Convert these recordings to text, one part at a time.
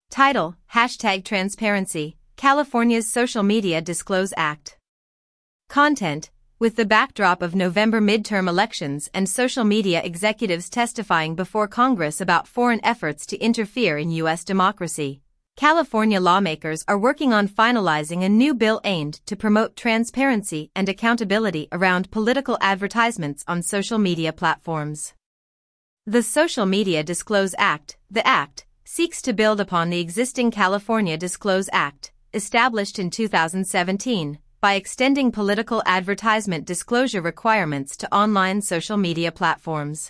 Title: #Transparency, California's Social Media Disclose Act. Content: with the backdrop of November midterm elections and social media executives testifying before Congress about foreign efforts to interfere in U.S. democracy, California lawmakers are working on finalizing a new bill aimed to promote transparency and accountability around political advertisements on social media platforms. The Social Media Disclose Act, the Act, seeks to build upon the existing California Disclose Act, established in 2017, by extending political advertisement disclosure requirements to online social media platforms.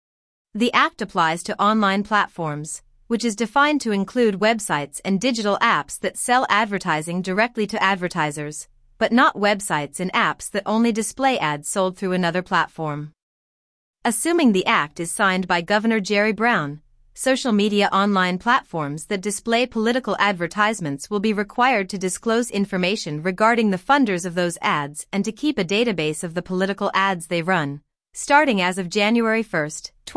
The Act applies to online platforms, which is defined to include websites and digital apps that sell advertising directly to advertisers, but not websites and apps that only display ads sold through another platform. Assuming the Act is signed by Governor Jerry Brown, social media online platforms that display political advertisements will be required to disclose information regarding the funders of those ads and to keep a database of the political ads they run, starting as of January 1,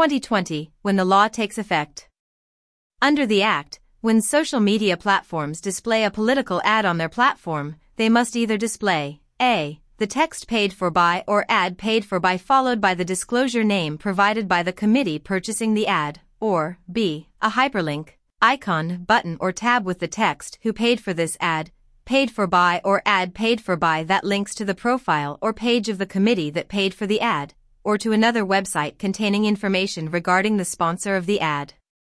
2020, when the law takes effect. Under the Act, when social media platforms display a political ad on their platform, they must either display a. the text paid for by or ad paid for by followed by the disclosure name provided by the committee purchasing the ad, or b. a hyperlink, icon, button or tab with the text "who paid for this ad, paid for by or ad paid for by" that links to the profile or page of the committee that paid for the ad, or to another website containing information regarding the sponsor of the ad.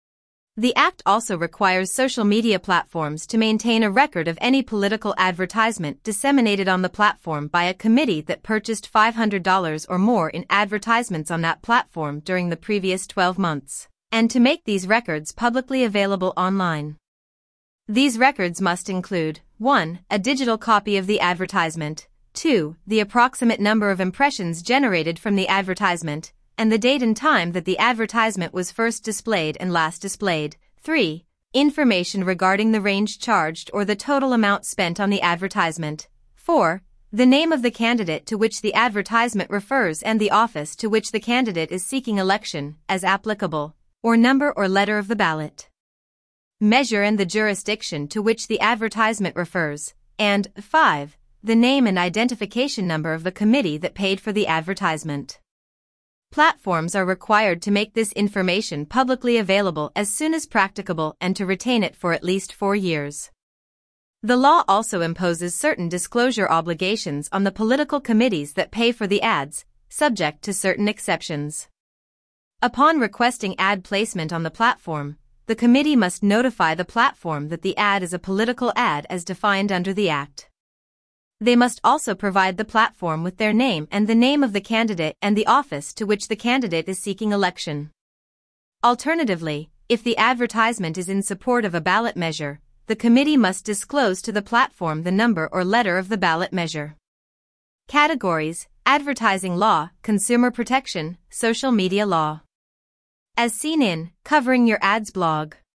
The Act also requires social media platforms to maintain a record of any political advertisement disseminated on the platform by a committee that purchased $500 or more in advertisements on that platform during the previous 12 months, and to make these records publicly available online. These records must include 1. a digital copy of the advertisement, 2. the approximate number of impressions generated from the advertisement, and the date and time that the advertisement was first displayed and last displayed. 3. Information regarding the range charged or the total amount spent on the advertisement. 4. The name of the candidate to which the advertisement refers and the office to which the candidate is seeking election, as applicable, or number or letter of the ballot. Measure and the jurisdiction to which the advertisement refers, and 5. The name and identification number of the committee that paid for the advertisement. Platforms are required to make this information publicly available as soon as practicable and to retain it for at least 4 years. The law also imposes certain disclosure obligations on the political committees that pay for the ads, subject to certain exceptions. Upon requesting ad placement on the platform, the committee must notify the platform that the ad is a political ad as defined under the Act. They must also provide the platform with their name and the name of the candidate and the office to which the candidate is seeking election. Alternatively, if the advertisement is in support of a ballot measure, the committee must disclose to the platform the number or letter of the ballot measure. Categories: advertising law, consumer protection, social media law. As seen in Covering Your Ads blog.